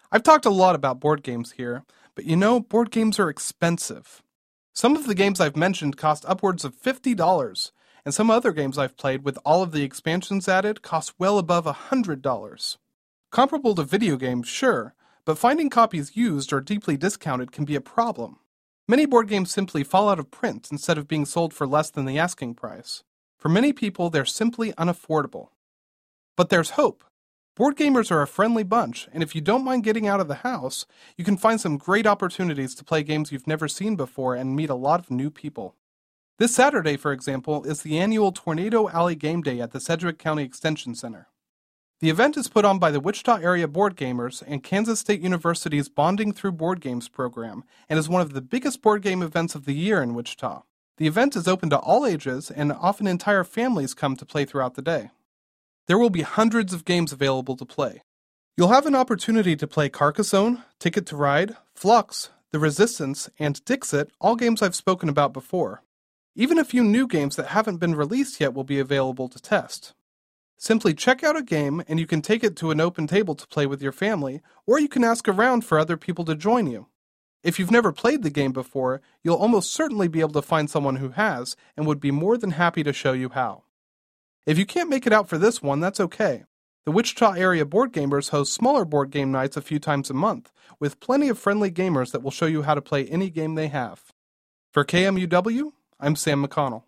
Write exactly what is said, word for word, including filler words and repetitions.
I've talked a lot about board games here, but you know, board games are expensive. Some of the games I've mentioned cost upwards of fifty dollars, and some other games I've played with all of the expansions added cost well above one hundred dollars. Comparable to video games, sure, but finding copies used or deeply discounted can be a problem. Many board games simply fall out of print instead of being sold for less than the asking price. For many people, they're simply unaffordable. But there's hope. Board gamers are a friendly bunch, and if you don't mind getting out of the house, you can find some great opportunities to play games you've never seen before and meet a lot of new people. This Saturday, for example, is the annual Tornado Alley Game Day at the Sedgwick County Extension Center. The event is put on by the Wichita Area Board Gamers and Kansas State University's Bonding Through Board Games program, and is one of the biggest board game events of the year in Wichita. The event is open to all ages, and often entire families come to play throughout the day. There will be hundreds of games available to play. You'll have an opportunity to play Carcassonne, Ticket to Ride, Flux, The Resistance, and Dixit, all games I've spoken about before. Even a few new games that haven't been released yet will be available to test. Simply check out a game and you can take it to an open table to play with your family, or you can ask around for other people to join you. If you've never played the game before, you'll almost certainly be able to find someone who has and would be more than happy to show you how. If you can't make it out for this one, that's okay. The Wichita Area Board Gamers host smaller board game nights a few times a month, with plenty of friendly gamers that will show you how to play any game they have. For K M U W, I'm Sam McConnell.